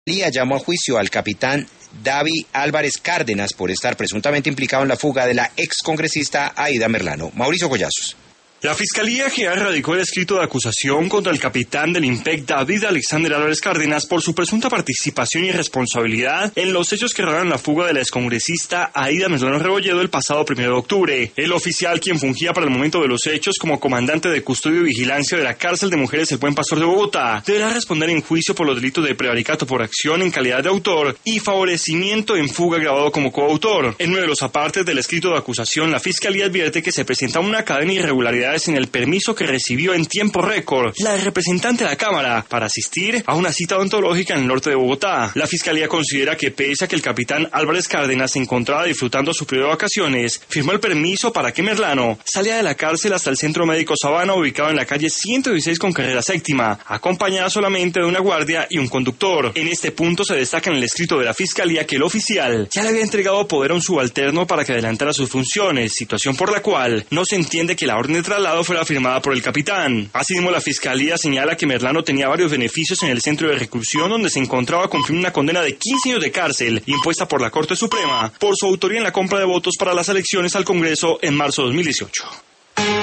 Lía llamó a juicio al capitán David Álvarez Cárdenas por estar presuntamente implicado en la fuga de la excongresista Aida Merlano. Mauricio Collazos. La Fiscalía General radicó el escrito de acusación contra el capitán del IMPEC David Alexander Álvarez Cárdenas por su presunta participación y responsabilidad en los hechos que rodearon la fuga de la excongresista Aida Merlano Rebolledo el pasado 1 de octubre. El oficial, quien fungía para el momento de los hechos como comandante de custodia y vigilancia de la cárcel de mujeres El Buen Pastor de Bogotá, deberá responder en juicio por los delitos de prevaricato por acción en calidad de autor y favorecimiento en fuga agravado como coautor. En uno de los apartes del escrito de acusación, la Fiscalía advierte que se presenta una cadena de irregularidades en el permiso que recibió en tiempo récord la representante de la Cámara para asistir a una cita odontológica en el norte de Bogotá. La Fiscalía considera que pese a que el capitán Álvarez Cárdenas se encontraba disfrutando su periodo de vacaciones, firmó el permiso para que Merlano saliera de la cárcel hasta el Centro Médico Sabana, ubicado en la calle 116 con carrera séptima, acompañada solamente de una guardia y un conductor. En este punto se destaca en el escrito de la Fiscalía que el oficial ya le había entregado poder a un subalterno para que adelantara sus funciones, situación por la cual no se entiende que la orden de traslado fuera firmada por el capitán. Asimismo, la Fiscalía señala que Merlano tenía varios beneficios en el centro de reclusión donde se encontraba cumpliendo una condena de 15 años de cárcel impuesta por la Corte Suprema por su autoría en la compra de votos para las elecciones al Congreso en marzo de 2018.